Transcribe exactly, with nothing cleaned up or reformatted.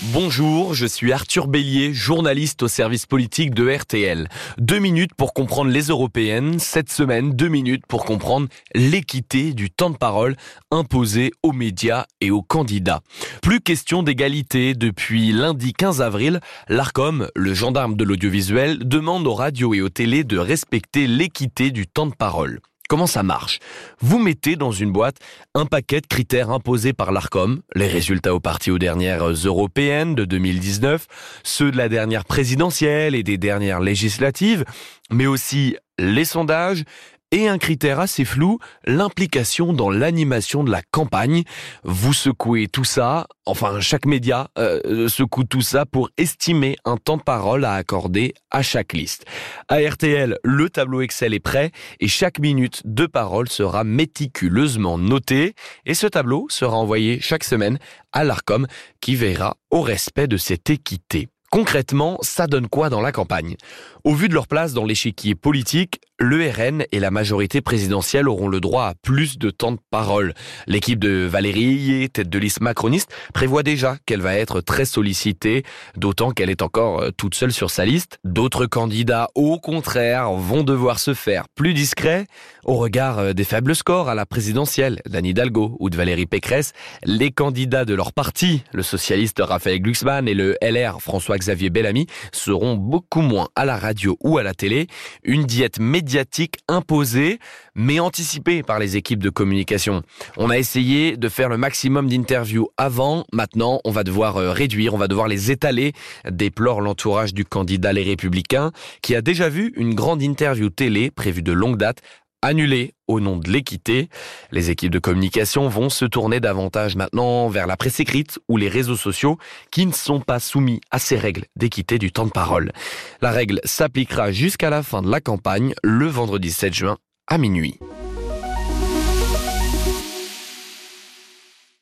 Bonjour, je suis Arthur Bélier, journaliste au service politique de R T L. Deux minutes pour comprendre les européennes. Cette semaine, deux minutes pour comprendre l'équité du temps de parole imposé aux médias et aux candidats. Plus question d'égalité. Depuis lundi quinze avril, l'Arcom, le gendarme de l'audiovisuel, demande aux radios et aux télés de respecter l'équité du temps de parole. Comment ça marche ? Vous mettez dans une boîte un paquet de critères imposés par l'Arcom, les résultats aux partis aux dernières européennes de deux mille dix-neuf, ceux de la dernière présidentielle et des dernières législatives, mais aussi les sondages et un critère assez flou, l'implication dans l'animation de la campagne. Vous secouez tout ça, enfin chaque média euh, secoue tout ça pour estimer un temps de parole à accorder à chaque liste. À R T L, le tableau Excel est prêt et chaque minute de parole sera méticuleusement notée. Et ce tableau sera envoyé chaque semaine à l'Arcom qui veillera au respect de cette équité. Concrètement, ça donne quoi dans la campagne ? Au vu de leur place dans l'échiquier politique, le R N et la majorité présidentielle auront le droit à plus de temps de parole. L'équipe de Valérie Ayé, tête de liste macroniste, prévoit déjà qu'elle va être très sollicitée, d'autant qu'elle est encore toute seule sur sa liste. D'autres candidats, au contraire, vont devoir se faire plus discrets. Au regard des faibles scores à la présidentielle d'Anne Hidalgo ou de Valérie Pécresse, les candidats de leur parti, le socialiste Raphaël Glucksmann et le L R François-Xavier Bellamy, seront beaucoup moins à la radio ou à la télé. Une diète médiatique imposée, mais anticipée par les équipes de communication. On a essayé de faire le maximum d'interviews avant. Maintenant, on va devoir réduire, on va devoir les étaler, déplore l'entourage du candidat Les Républicains, qui a déjà vu une grande interview télé prévue de longue date annulée au nom de l'équité. Les équipes de communication vont se tourner davantage maintenant vers la presse écrite ou les réseaux sociaux qui ne sont pas soumis à ces règles d'équité du temps de parole. La règle s'appliquera jusqu'à la fin de la campagne, le vendredi sept juin à minuit.